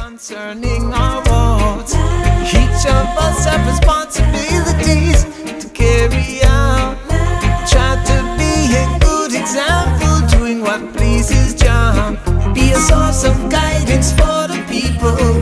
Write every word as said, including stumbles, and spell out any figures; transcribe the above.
concerning our wards. Each of us have responsibilities to carry out. Try to be a good example, doing what pleases Jah. Be a source of guidance for the people.